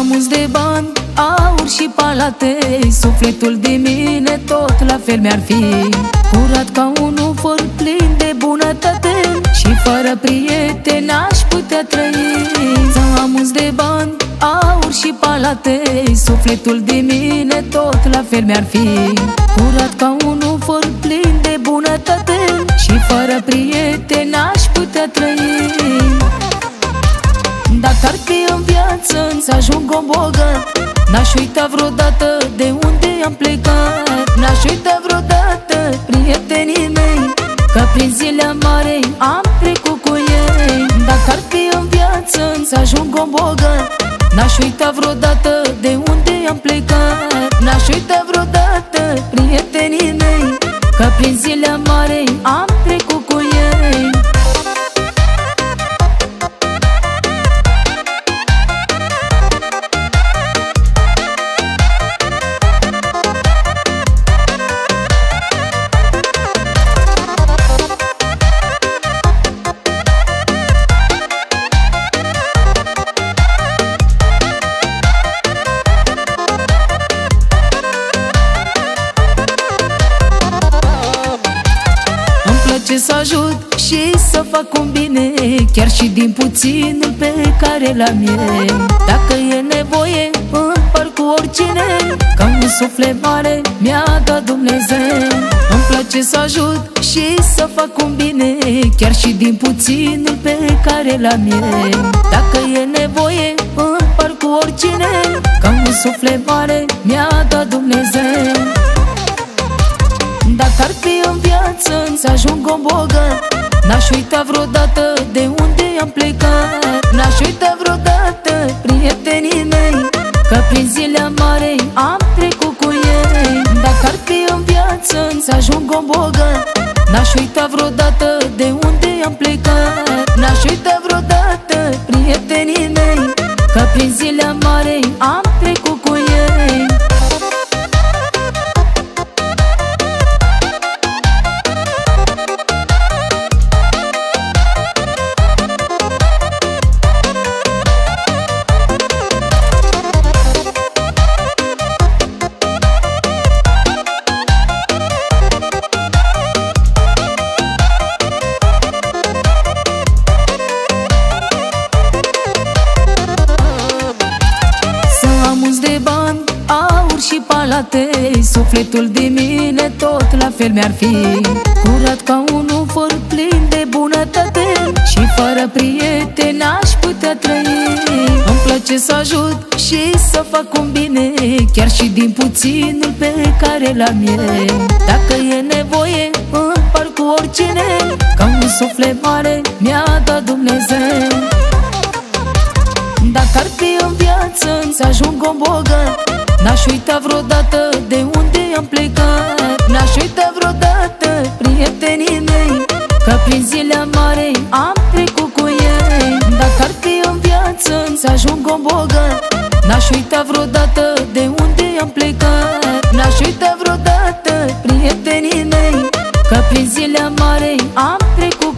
mulți de bani, aur și palate, sufletul de mine tot la fel mi-ar fi. Curat ca un ufăr plin de bunătate, și fără prieteni n-aș putea trăi. Să am mulți de bani, aur și palate, sufletul de mine tot la fel mi-ar fi. Curat ca un ufăr plin de bunătate, și fără prieteni n-aș putea trăi. Dacă ar fi în viață să ajung om bogat, n-aș uita vreodată de unde am plecat. N-aș uita vreodată prietenii mei, că prin zile amare am trecut cu ei. Dacă ar fi în viață să ajung om bogat, n-aș uita vreodată de unde am plecat. N-aș uita vreodată prietenii mei, că prin zile amare am trecut cu ei. Să ajut și să fac un bine, chiar și din puținul pe care l-am eu. Dacă e nevoie, împart cu oricine, ca un suflet mare mi-a dat Dumnezeu. Îmi place să ajut și să fac un bine, chiar și din puținul pe care l-am eu. Dacă e nevoie, împart cu oricine, ca un suflet mare mi-a dat Dumnezeu. Dacă ar fi în viață să ajung om bogat, n-aș uita vreodată de unde am plecat. N-aș uita vreodată prietenii mei, că prin zile amare am trecut cu ei. Dacă ar fi în viață să ajung om bogat, n-aș uita vreodată de unde am plecat. N-aș uita vreodată prietenii mei, că prin zile amare am trecut cu ei. Sufletul de mine tot la fel mi-ar fi. Curat ca un ufăr plin de bunătate, și fără prieteni n-aș putea trăi. Îmi place să ajut și să fac un bine, chiar și din puținul pe care l-am eu. Dacă e nevoie, împart cu oricine, ca un suflet mare mi-a dat Dumnezeu. Dacă ar fi în viață să ajung om bogat, n-aș uita vreodată de unde am plecat. N-aș uita vreodată prietenii mei, că prin zile amare am trecut cu ei. Dacă ar fi în viață să ajung om bogat, n-aș uita vreodată de unde am plecat. N-aș uita vreodată prietenii mei, că prin zile amare am trecut